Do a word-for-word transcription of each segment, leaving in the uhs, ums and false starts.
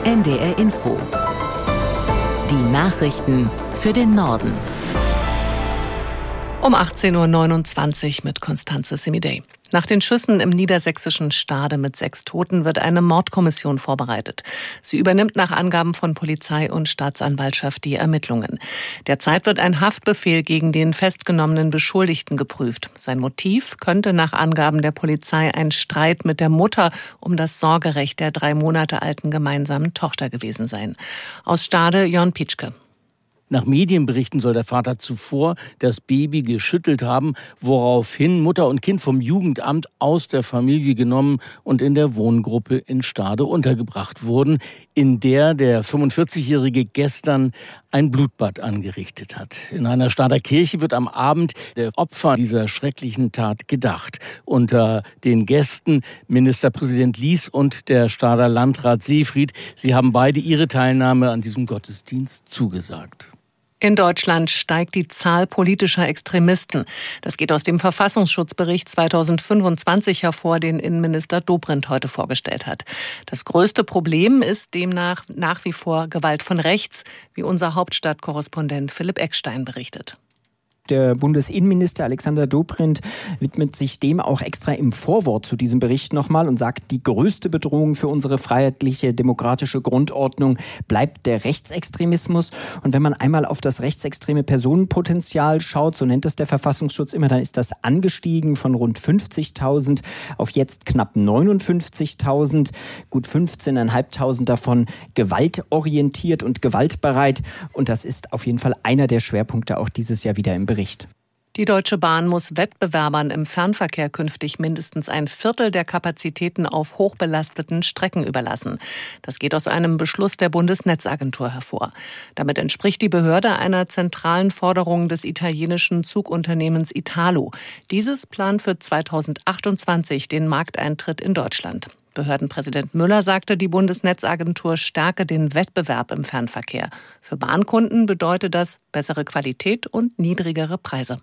N D R Info. Die Nachrichten für den Norden. Um achtzehn Uhr neunundzwanzig mit Constanze Semidey. Nach den Schüssen im niedersächsischen Stade mit sechs Toten wird eine Mordkommission vorbereitet. Sie übernimmt nach Angaben von Polizei und Staatsanwaltschaft die Ermittlungen. Derzeit wird ein Haftbefehl gegen den festgenommenen Beschuldigten geprüft. Sein Motiv könnte nach Angaben der Polizei ein Streit mit der Mutter um das Sorgerecht der drei Monate alten gemeinsamen Tochter gewesen sein. Aus Stade Jörn Pietschke. Nach Medienberichten soll der Vater zuvor das Baby geschüttelt haben, woraufhin Mutter und Kind vom Jugendamt aus der Familie genommen und in der Wohngruppe in Stade untergebracht wurden, in der der fünfundvierzigjährige gestern ein Blutbad angerichtet hat. In einer Stader Kirche wird am Abend der Opfer dieser schrecklichen Tat gedacht. Unter den Gästen Ministerpräsident Lies und der Stader Landrat Seefried. Sie haben beide ihre Teilnahme an diesem Gottesdienst zugesagt. In Deutschland steigt die Zahl politischer Extremisten. Das geht aus dem Verfassungsschutzbericht zweitausendfünfundzwanzig hervor, den Innenminister Dobrindt heute vorgestellt hat. Das größte Problem ist demnach nach wie vor Gewalt von rechts, wie unser Hauptstadtkorrespondent Philipp Eckstein berichtet. Der Bundesinnenminister Alexander Dobrindt widmet sich dem auch extra im Vorwort zu diesem Bericht nochmal und sagt, die größte Bedrohung für unsere freiheitliche, demokratische Grundordnung bleibt der Rechtsextremismus. Und wenn man einmal auf das rechtsextreme Personenpotenzial schaut, so nennt es der Verfassungsschutz immer, dann ist das angestiegen von rund fünfzigtausend auf jetzt knapp neunundfünfzigtausend. Gut fünfzehntausendfünfhundert davon gewaltorientiert und gewaltbereit. Und das ist auf jeden Fall einer der Schwerpunkte auch dieses Jahr wieder im Bericht. Die Deutsche Bahn muss Wettbewerbern im Fernverkehr künftig mindestens ein Viertel der Kapazitäten auf hochbelasteten Strecken überlassen. Das geht aus einem Beschluss der Bundesnetzagentur hervor. Damit entspricht die Behörde einer zentralen Forderung des italienischen Zugunternehmens Italo. Dieses plant für zweitausendachtundzwanzig den Markteintritt in Deutschland. Behördenpräsident Müller sagte, die Bundesnetzagentur stärke den Wettbewerb im Fernverkehr. Für Bahnkunden bedeutet das bessere Qualität und niedrigere Preise.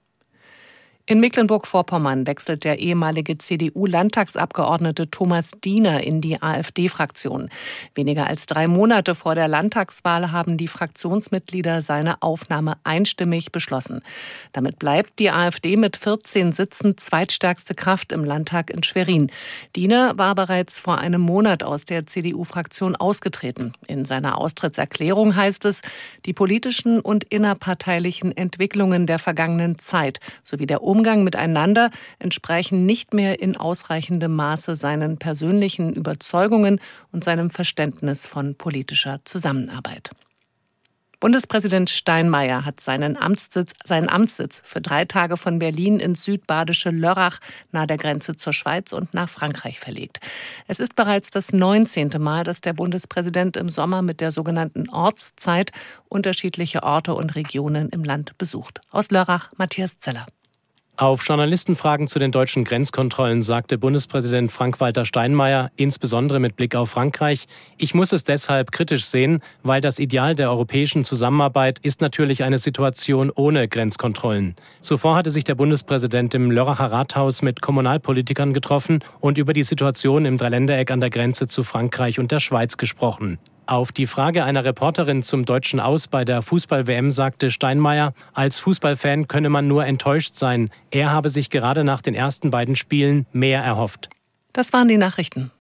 In Mecklenburg-Vorpommern wechselt der ehemalige C D U-Landtagsabgeordnete Thomas Diener in die AfD-Fraktion. Weniger als drei Monate vor der Landtagswahl haben die Fraktionsmitglieder seine Aufnahme einstimmig beschlossen. Damit bleibt die AfD mit vierzehn Sitzen zweitstärkste Kraft im Landtag in Schwerin. Diener war bereits vor einem Monat aus der C D U-Fraktion ausgetreten. In seiner Austrittserklärung heißt es, die politischen und innerparteilichen Entwicklungen der vergangenen Zeit sowie der Umgang miteinander entsprechen nicht mehr in ausreichendem Maße seinen persönlichen Überzeugungen und seinem Verständnis von politischer Zusammenarbeit. Bundespräsident Steinmeier hat seinen Amtssitz, seinen Amtssitz für drei Tage von Berlin ins südbadische Lörrach nahe der Grenze zur Schweiz und nach Frankreich verlegt. Es ist bereits das neunzehnte Mal, dass der Bundespräsident im Sommer mit der sogenannten Ortszeit unterschiedliche Orte und Regionen im Land besucht. Aus Lörrach Matthias Zeller. Auf Journalistenfragen zu den deutschen Grenzkontrollen sagte Bundespräsident Frank-Walter Steinmeier, insbesondere mit Blick auf Frankreich, ich muss es deshalb kritisch sehen, weil das Ideal der europäischen Zusammenarbeit ist natürlich eine Situation ohne Grenzkontrollen. Zuvor hatte sich der Bundespräsident im Lörracher Rathaus mit Kommunalpolitikern getroffen und über die Situation im Dreiländereck an der Grenze zu Frankreich und der Schweiz gesprochen. Auf die Frage einer Reporterin zum deutschen Aus bei der Fußball-W M sagte Steinmeier, als Fußballfan könne man nur enttäuscht sein. Er habe sich gerade nach den ersten beiden Spielen mehr erhofft. Das waren die Nachrichten.